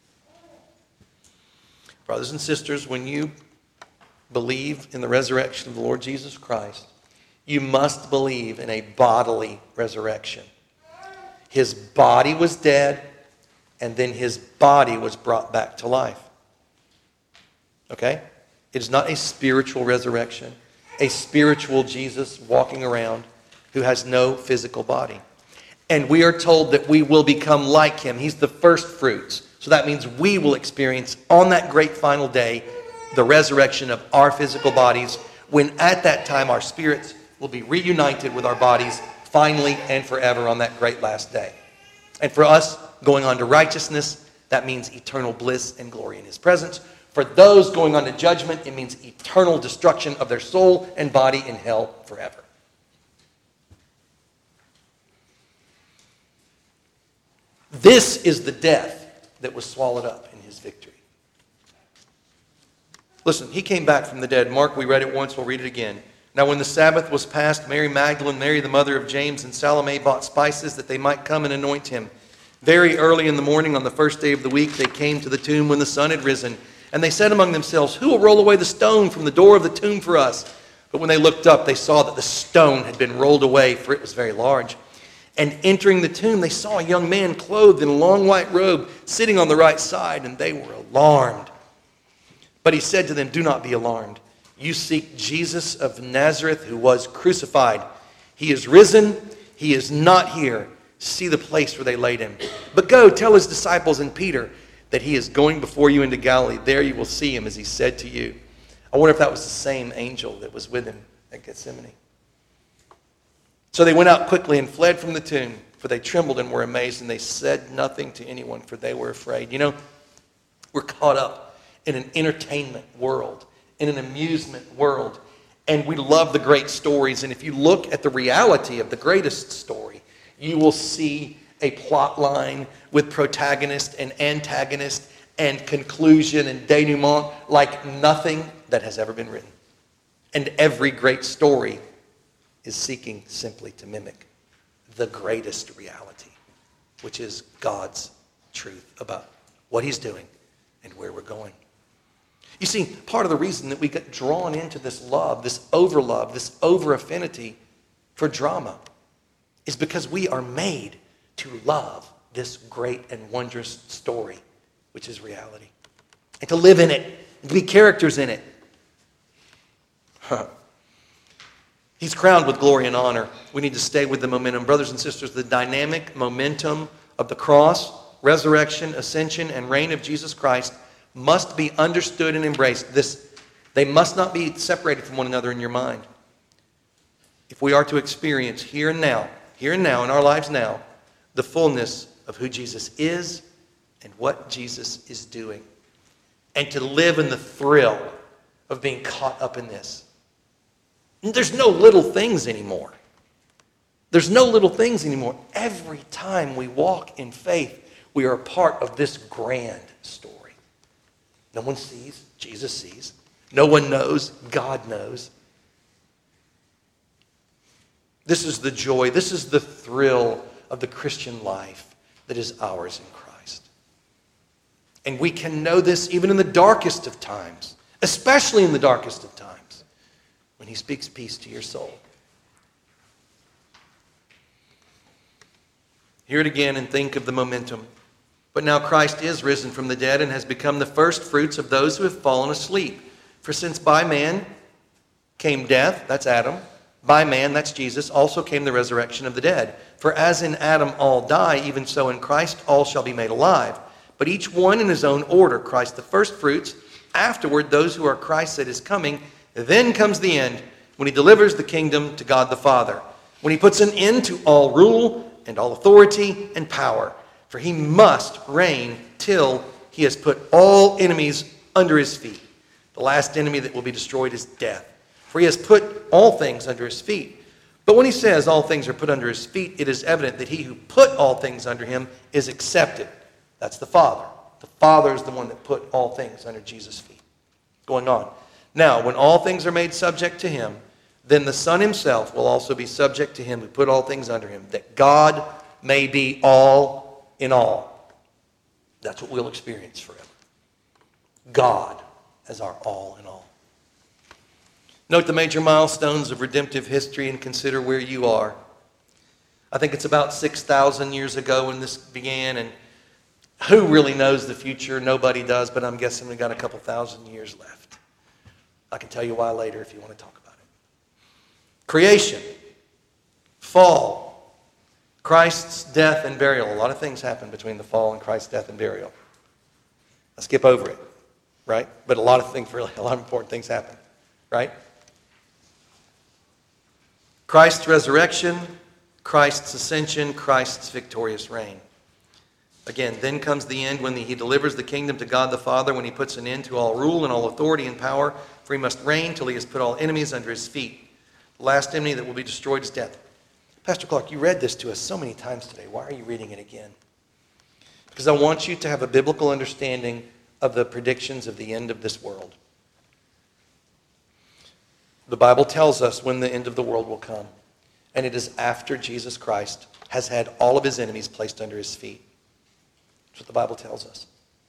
Brothers and sisters, when you believe in the resurrection of the Lord Jesus Christ, you must believe in a bodily resurrection. His body was dead, and then his body was brought back to life. Okay? It is not a spiritual resurrection, a spiritual Jesus walking around who has no physical body. And we are told that we will become like him. He's the first fruits. So that means we will experience on that great final day the resurrection of our physical bodies, when at that time our spirits will be reunited with our bodies finally and forever on that great last day. And for us, going on to righteousness, that means eternal bliss and glory in his presence. For those going on to judgment, it means eternal destruction of their soul and body in hell forever. This is the death that was swallowed up in his victory. Listen, he came back from the dead. Mark, we read it once, we'll read it again. Now when the Sabbath was past, Mary Magdalene, Mary the mother of James, and Salome bought spices that they might come and anoint him. Very early in the morning on the first day of the week, they came to the tomb when the sun had risen. And they said among themselves, who will roll away the stone from the door of the tomb for us? But when they looked up, they saw that the stone had been rolled away, for it was very large. And entering the tomb, they saw a young man clothed in a long white robe, sitting on the right side, and they were alarmed. But he said to them, do not be alarmed. You seek Jesus of Nazareth, who was crucified. He is risen. He is not here. See the place where they laid him. But go, tell his disciples and Peter that he is going before you into Galilee. There you will see him, as he said to you. I wonder if that was the same angel that was with him at Gethsemane. So they went out quickly and fled from the tomb, for they trembled and were amazed, and they said nothing to anyone, for they were afraid. You know, we're caught up in an entertainment world, in an amusement world, and we love the great stories. And if you look at the reality of the greatest story, you will see a plot line with protagonist and antagonist and conclusion and denouement like nothing that has ever been written. And every great story is seeking simply to mimic the greatest reality, which is God's truth about what he's doing and where we're going. You see, part of the reason that we get drawn into this love, this over-love, this over-affinity for drama is because we are made to love this great and wondrous story, which is reality, and to live in it, and to be characters in it. Huh. He's crowned with glory and honor. We need to stay with the momentum. Brothers and sisters, the dynamic momentum of the cross, resurrection, ascension, and reign of Jesus Christ must be understood and embraced. This, they must not be separated from one another in your mind. If we are to experience here and now, here and now, in our lives now, the fullness of who Jesus is and what Jesus is doing, and to live in the thrill of being caught up in this. There's no little things anymore. There's no little things anymore. Every time we walk in faith, we are a part of this grand story. No one sees, Jesus sees. No one knows, God knows. This is the joy, this is the thrill of the Christian life that is ours in Christ. And we can know this even in the darkest of times, especially in the darkest of times, when he speaks peace to your soul. Hear it again and think of the momentum. But now Christ is risen from the dead and has become the first fruits of those who have fallen asleep. For since by man came death, that's Adam, by man, that's Jesus, also came the resurrection of the dead. For as in Adam all die, even so in Christ all shall be made alive. But each one in his own order, Christ the first fruits, afterward those who are Christ's at his coming. Then comes the end, when he delivers the kingdom to God the Father, when he puts an end to all rule and all authority and power. For he must reign till he has put all enemies under his feet. The last enemy that will be destroyed is death. For he has put all things under his feet. But when he says all things are put under his feet, it is evident that he who put all things under him is accepted. That's the Father. The Father is the one that put all things under Jesus' feet. Going on. Now, when all things are made subject to him, then the Son himself will also be subject to him who put all things under him, that God may be all in all. That's what we'll experience forever. God as our all in all. Note the major milestones of redemptive history and consider where you are. I think it's about six thousand years ago when this began, and who really knows the future? Nobody does, but I'm guessing we've got a couple thousand years left. I can tell you why later if you want to talk about it. Creation, fall, Christ's death and burial. A lot of things happen between the fall and Christ's death and burial. I'll skip over it, right? But a lot of things, really, a lot of important things happen, right? Christ's resurrection, Christ's ascension, Christ's victorious reign. Again, then comes the end when the, he delivers the kingdom to God the Father, when he puts an end to all rule and all authority and power, for he must reign till he has put all enemies under his feet. The last enemy that will be destroyed is death. Pastor Clark, you read this to us so many times today. Why are you reading it again? Because I want you to have a biblical understanding of the predictions of the end of this world. The Bible tells us when the end of the world will come. And it is after Jesus Christ has had all of his enemies placed under his feet. That's what the Bible tells us.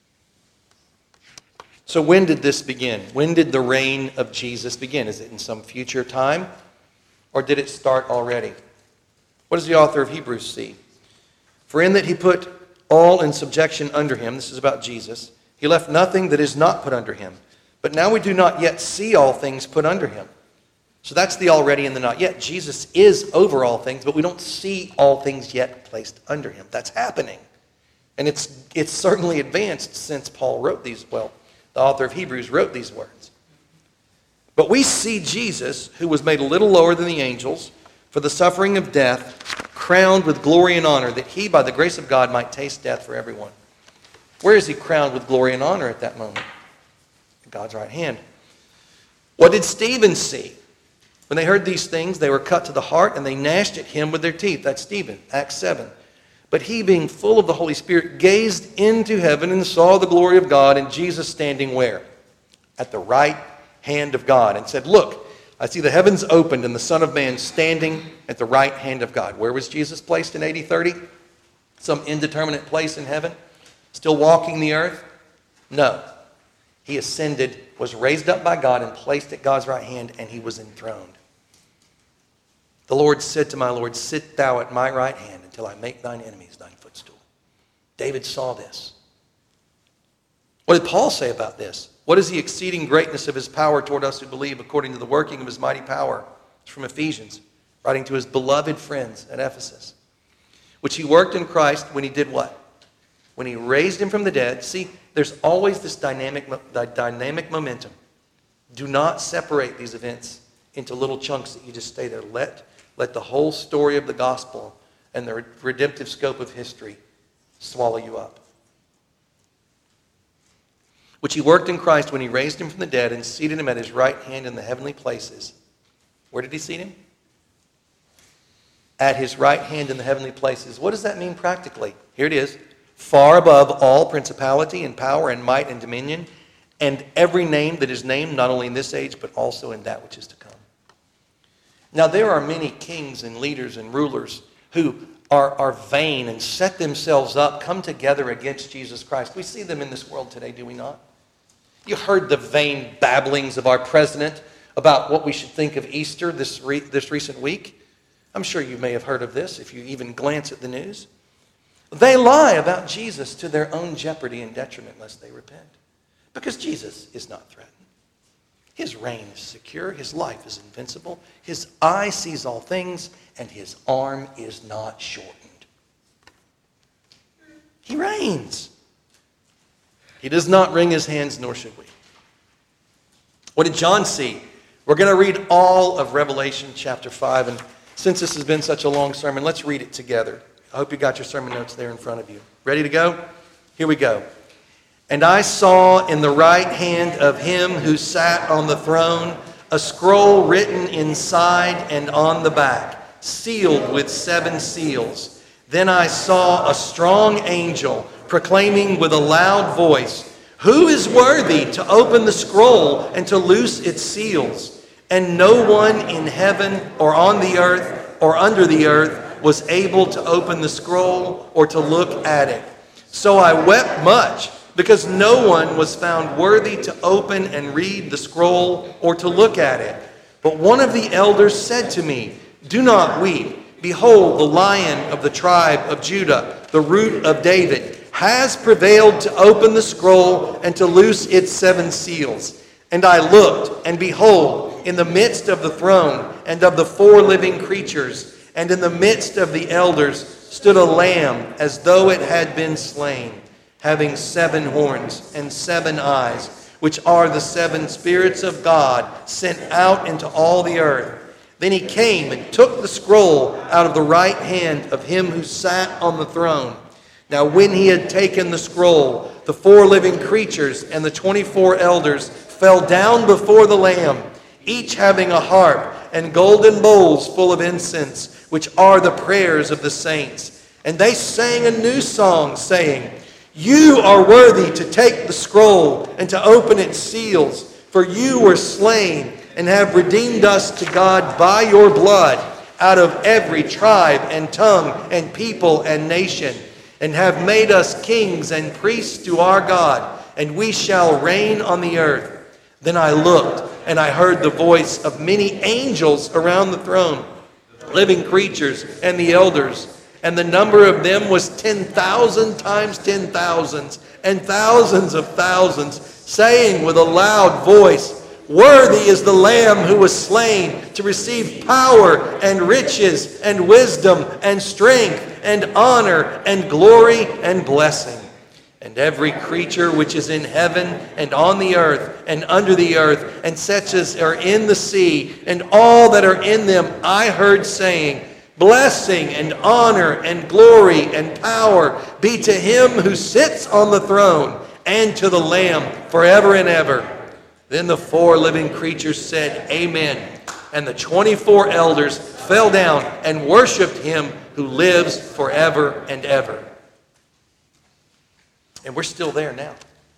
So when did this begin? When did the reign of Jesus begin? Is it in some future time? Or did it start already? What does the author of Hebrews see? For in that he put all in subjection under him, this is about Jesus, he left nothing that is not put under him. But now we do not yet see all things put under him. So that's the already and the not yet. Jesus is over all things, but we don't see all things yet placed under him. That's happening. And it's it's certainly advanced since Paul wrote these, well, the author of Hebrews wrote these words. But we see Jesus, who was made a little lower than the angels, for the suffering of death, crowned with glory and honor, that he, by the grace of God, might taste death for everyone. Where is he crowned with glory and honor at that moment? At God's right hand. What did Stephen see? When they heard these things, they were cut to the heart, and they gnashed at him with their teeth. That's Stephen, Acts seven. But he, being full of the Holy Spirit, gazed into heaven and saw the glory of God, and Jesus standing where? At the right hand of God, and said, look, I see the heavens opened and the Son of Man standing at the right hand of God. Where was Jesus placed in A D thirty? Some indeterminate place in heaven? Still walking the earth? No. He ascended, was raised up by God, and placed at God's right hand, and he was enthroned. The Lord said to my Lord, sit thou at my right hand until I make thine enemies thine footstool. David saw this. What did Paul say about this? What is the exceeding greatness of his power toward us who believe according to the working of his mighty power? It's from Ephesians, writing to his beloved friends at Ephesus. Which he worked in Christ when he did what? When he raised him from the dead. See, there's always this dynamic, dynamic momentum. Do not separate these events into little chunks that you just stay there. Let, let the whole story of the gospel and the redemptive scope of history swallow you up. Which he worked in Christ when he raised him from the dead and seated him at his right hand in the heavenly places. Where did he seat him? At his right hand in the heavenly places. What does that mean practically? Here it is. Far above all principality and power and might and dominion, and every name that is named, not only in this age, but also in that which is to come. Now, there are many kings and leaders and rulers who are, are vain and set themselves up, come together against Jesus Christ. We see them in this world today, do we not? You heard the vain babblings of our president about what we should think of Easter this, re- this recent week. I'm sure you may have heard of this if you even glance at the news. They lie about Jesus to their own jeopardy and detriment lest they repent. Because Jesus is not threatened. His reign is secure. His life is invincible. His eye sees all things, and his arm is not shortened. He reigns. He does not wring his hands, nor should we. What did John see? We're going to read all of Revelation chapter five, and since this has been such a long sermon, let's read it together. I hope you got your sermon notes there in front of you. Ready to go? Here we go. And I saw in the right hand of him who sat on the throne a scroll written inside and on the back, sealed with seven seals. Then I saw a strong angel proclaiming with a loud voice, "Who is worthy to open the scroll and to loose its seals?" And no one in heaven or on the earth or under the earth was able to open the scroll or to look at it. So I wept much, because no one was found worthy to open and read the scroll or to look at it. But one of the elders said to me, "Do not weep. Behold, the Lion of the tribe of Judah, the Root of David, has prevailed to open the scroll and to loose its seven seals." And I looked, and behold, in the midst of the throne and of the four living creatures, and in the midst of the elders, stood a lamb as though it had been slain, having seven horns and seven eyes, which are the seven spirits of God sent out into all the earth. Then he came and took the scroll out of the right hand of him who sat on the throne. Now when he had taken the scroll, the four living creatures and the twenty-four elders fell down before the Lamb, each having a harp and golden bowls full of incense, which are the prayers of the saints. And they sang a new song, saying, "You are worthy to take the scroll and to open its seals, for you were slain and have redeemed us to God by your blood out of every tribe and tongue and people and nation, and have made us kings and priests to our God, and we shall reign on the earth." Then I looked, and I heard the voice of many angels around the throne, living creatures and the elders, and the number of them was ten thousand times ten thousands, and thousands of thousands, saying with a loud voice, "Worthy is the Lamb who was slain to receive power and riches and wisdom and strength and honor and glory and blessing." And every creature which is in heaven and on the earth and under the earth, and such as are in the sea, and all that are in them, I heard saying, "Blessing and honor and glory and power be to him who sits on the throne and to the Lamb forever and ever." Then the four living creatures said, "Amen." And the twenty-four elders fell down and worshipped him who lives forever and ever. And we're still there now.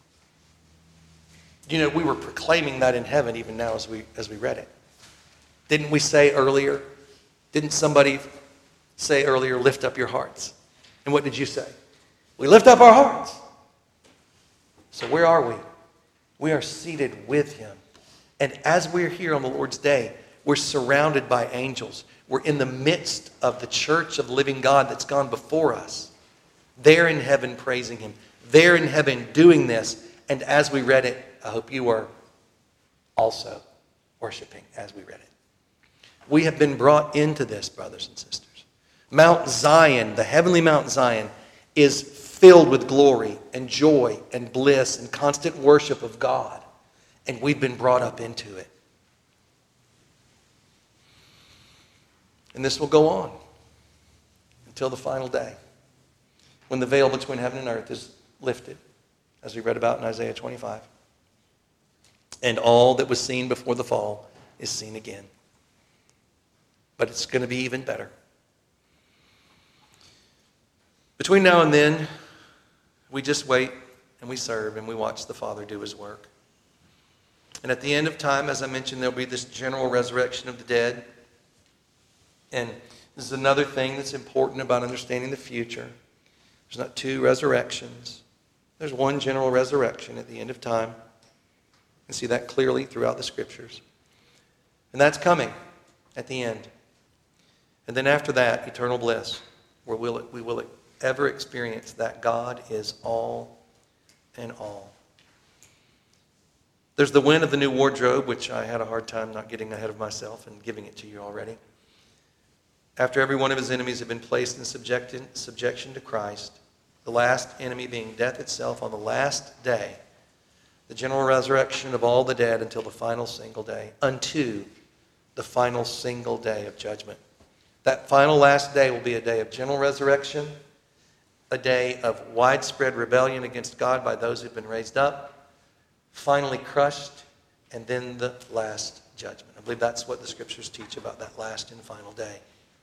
You know, we were proclaiming that in heaven even now as we as we read it. Didn't we say earlier? Didn't somebody say earlier, "Lift up your hearts"? And what did you say? We lift up our hearts. So where are we? We are seated with him. And as we're here on the Lord's day, we're surrounded by angels. We're in the midst of the church of the living God that's gone before us. They're in heaven praising him. They're in heaven doing this. And as we read it, I hope you are also worshiping as we read it. We have been brought into this, brothers and sisters. Mount Zion, the heavenly Mount Zion, is filled with glory and joy and bliss and constant worship of God. And we've been brought up into it. And this will go on until the final day, when the veil between heaven and earth is lifted, as we read about in Isaiah twenty-five. And all that was seen before the fall is seen again. But it's going to be even better. Between now and then, we just wait and we serve and we watch the Father do his work. And at the end of time, as I mentioned, there'll be this general resurrection of the dead. And this is another thing that's important about understanding the future. There's not two resurrections. There's one general resurrection at the end of time. You can see that clearly throughout the Scriptures. And that's coming at the end. And then after that, eternal bliss, where we'll, we will ever experience that God is all in all. There's the win of the new wardrobe, which I had a hard time not getting ahead of myself and giving it to you already. After every one of his enemies had been placed in subjection, subjection to Christ, the last enemy being death itself on the last day, the general resurrection of all the dead until the final single day, unto the final single day of judgment. That final last day will be a day of general resurrection, a day of widespread rebellion against God by those who've been raised up, finally crushed, and then the last judgment. I believe that's what the Scriptures teach about that last and final day.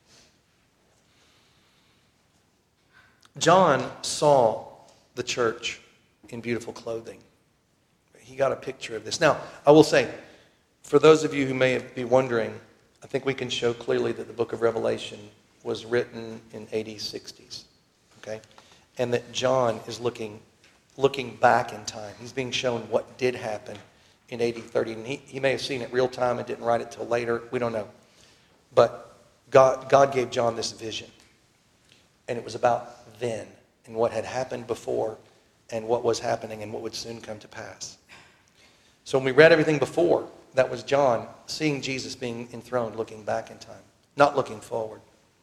John saw the church in beautiful clothing. He got a picture of this. Now, I will say, for those of you who may be wondering, I think we can show clearly that the book of Revelation was written in A D sixties, okay? And that John is looking looking back in time. He's being shown what did happen in A D thirty. And he, he may have seen it real time and didn't write it till later. We don't know. But God, God gave John this vision. And it was about then and what had happened before and what was happening and what would soon come to pass. So when we read everything before, that was John seeing Jesus being enthroned, looking back in time, not looking forward.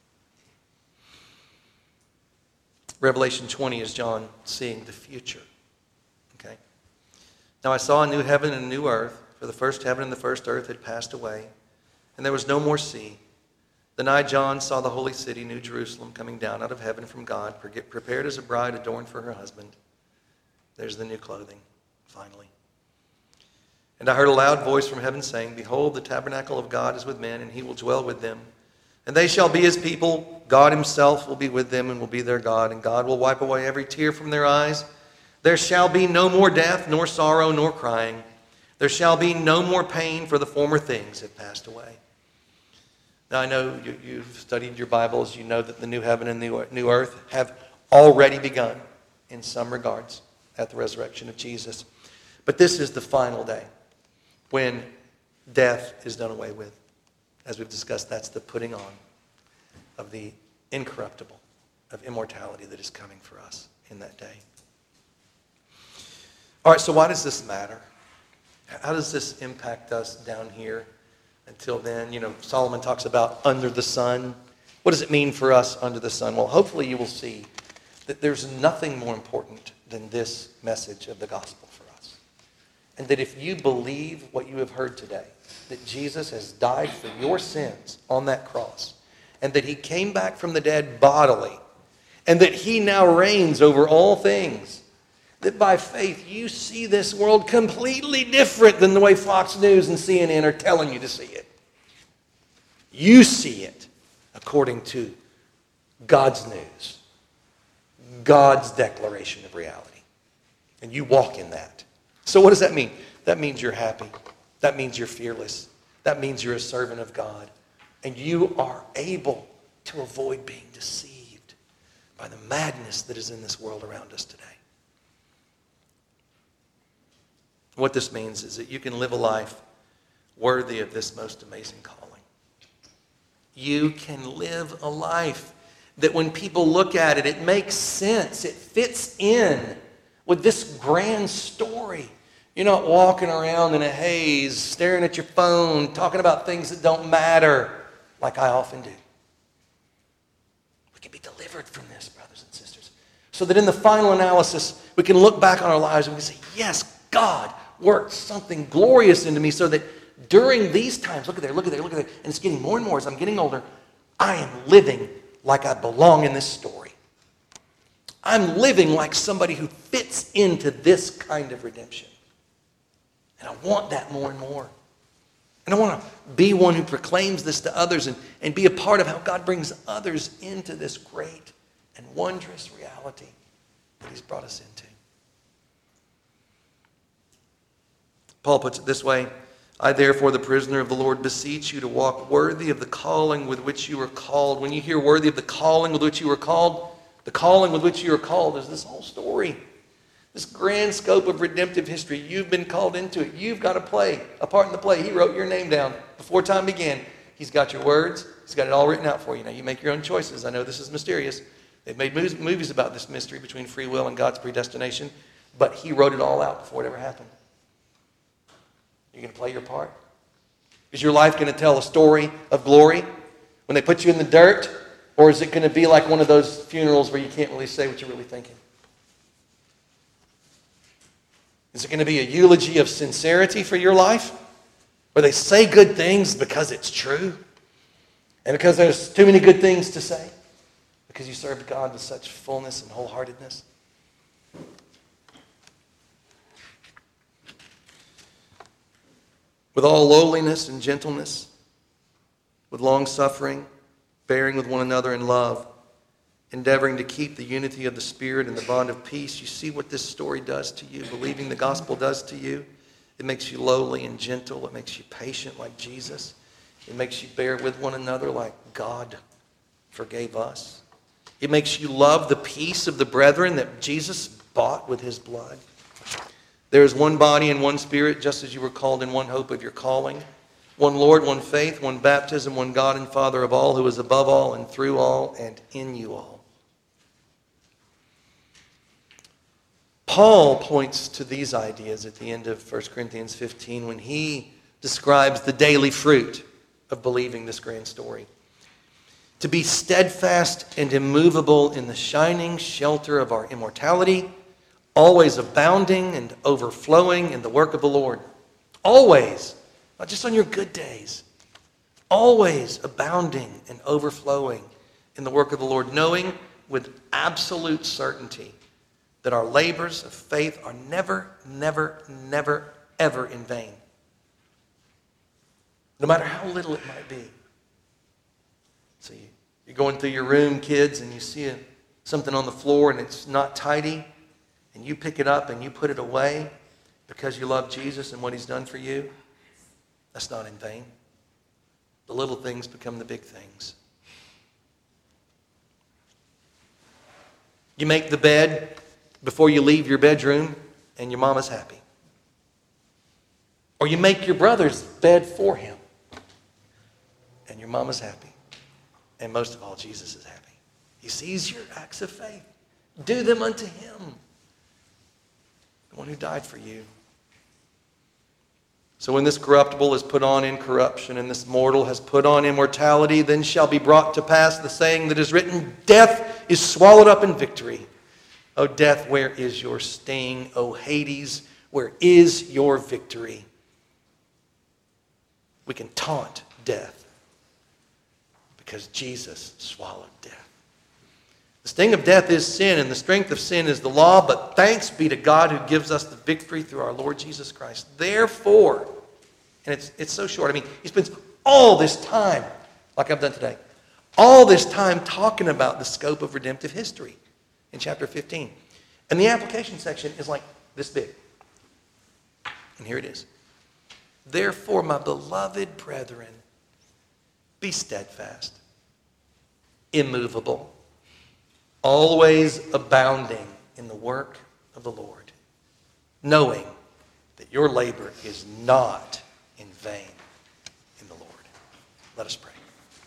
Revelation twenty is John seeing the future. Okay. Now I saw a new heaven and a new earth, for the first heaven and the first earth had passed away, and there was no more sea. Then I, John, saw the holy city, New Jerusalem, coming down out of heaven from God, prepared as a bride adorned for her husband. There's the new clothing, finally. And I heard a loud voice from heaven saying, Behold, the tabernacle of God is with men, and he will dwell with them. And they shall be his people. God himself will be with them and will be their God. And God will wipe away every tear from their eyes. There shall be no more death, nor sorrow, nor crying. There shall be no more pain, for the former things have passed away. Now I know you, you've studied your Bibles. You know that the new heaven and the new earth have already begun in some regards at the resurrection of Jesus. But this is the final day when death is done away with. As we've discussed, that's the putting on of the incorruptible, of immortality that is coming for us in that day. All right, so why does this matter? How does this impact us down here? Until then, you know, Solomon talks about under the sun. What does it mean for us under the sun? Well, hopefully you will see that there's nothing more important than this message of the gospel for us. And that if you believe what you have heard today, that Jesus has died for your sins on that cross, and that he came back from the dead bodily, and that he now reigns over all things, that by faith you see this world completely different than the way Fox News and C N N are telling you to see it. You see it according to God's news, God's declaration of reality. And you walk in that. So what does that mean? That means you're happy. That means you're fearless. That means you're a servant of God. And you are able to avoid being deceived by the madness that is in this world around us today. What this means is that you can live a life worthy of this most amazing calling. You can live a life that when people look at it, it makes sense. It fits in with this grand story. You're not walking around in a haze, staring at your phone, talking about things that don't matter, like I often do. We can be delivered from this, brothers and sisters, so that in the final analysis, we can look back on our lives and we can say, yes, God worked something glorious into me, so that during these times, look at there, look at there, look at there, and it's getting more and more as I'm getting older, I am living like I belong in this story. I'm living like somebody who fits into this kind of redemption. And I want that more and more. And I want to be one who proclaims this to others and, and be a part of how God brings others into this great and wondrous reality that he's brought us into. Paul puts it this way, I, therefore, the prisoner of the Lord, beseech you to walk worthy of the calling with which you are called. When you hear worthy of the calling with which you are called, the calling with which you are called is this whole story. This grand scope of redemptive history. You've been called into it. You've got to play a part in the play. He wrote your name down before time began. He's got your words. He's got it all written out for you. Now, you make your own choices. I know this is mysterious. They've made movies about this mystery between free will and God's predestination, but he wrote it all out before it ever happened. You're going to play your part? Is your life going to tell a story of glory when they put you in the dirt? Or is it going to be like one of those funerals where you can't really say what you're really thinking? Is it going to be a eulogy of sincerity for your life? Where they say good things because it's true? And because there's too many good things to say? Because you served God with such fullness and wholeheartedness? With all lowliness and gentleness, with long suffering, bearing with one another in love, endeavoring to keep the unity of the Spirit and the bond of peace. You see what this story does to you, believing the gospel does to you. It makes you lowly and gentle. It makes you patient like Jesus. It makes you bear with one another like God forgave us. It makes you love the peace of the brethren that Jesus bought with his blood. There is one body and one Spirit, just as you were called in one hope of your calling. One Lord, one faith, one baptism, one God and Father of all, who is above all and through all and in you all. Paul points to these ideas at the end of First Corinthians fifteen when he describes the daily fruit of believing this grand story. To be steadfast and immovable in the shining shelter of our immortality, always abounding and overflowing in the work of the Lord. Always, not just on your good days. Always abounding and overflowing in the work of the Lord, knowing with absolute certainty that our labors of faith are never, never, never, ever in vain. No matter how little it might be. So you, you're going through your room, kids, and you see a, something on the floor and it's not tidy, and you pick it up and you put it away because you love Jesus and what he's done for you. That's not in vain. The little things become the big things. You make the bed before you leave your bedroom and your mama's happy. Or you make your brother's bed for him and your mama's happy. And most of all, Jesus is happy. He sees your acts of faith. Do them unto him, the one who died for you. So when this corruptible is put on incorruption and this mortal has put on immortality, then shall be brought to pass the saying that is written, death is swallowed up in victory. O death, where is your sting? O Hades, where is your victory? We can taunt death because Jesus swallowed death. The sting of death is sin, and the strength of sin is the law, but thanks be to God who gives us the victory through our Lord Jesus Christ. Therefore, and it's, it's so short, I mean, he spends all this time, like I've done today, all this time talking about the scope of redemptive history in chapter fifteen. And the application section is like this big. And here it is. Therefore, my beloved brethren, be steadfast, immovable, always abounding in the work of the Lord, knowing that your labor is not in vain in the Lord. Let us pray.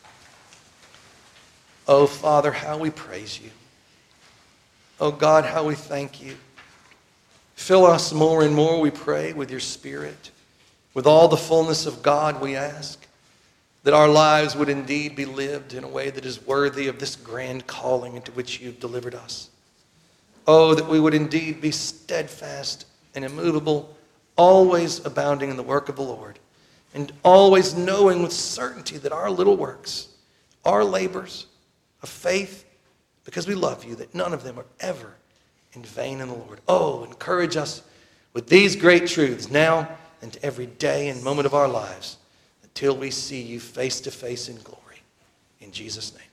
Oh, Father, how we praise you. Oh, God, how we thank you. Fill us more and more, we pray, with your Spirit. With all the fullness of God, we ask that our lives would indeed be lived in a way that is worthy of this grand calling into which you've delivered us. Oh, that we would indeed be steadfast and immovable, always abounding in the work of the Lord, and always knowing with certainty that our little works, our labors of faith, because we love you, that none of them are ever in vain in the Lord. Oh, encourage us with these great truths now and every day and moment of our lives, until we see you face to face in glory. In Jesus' name.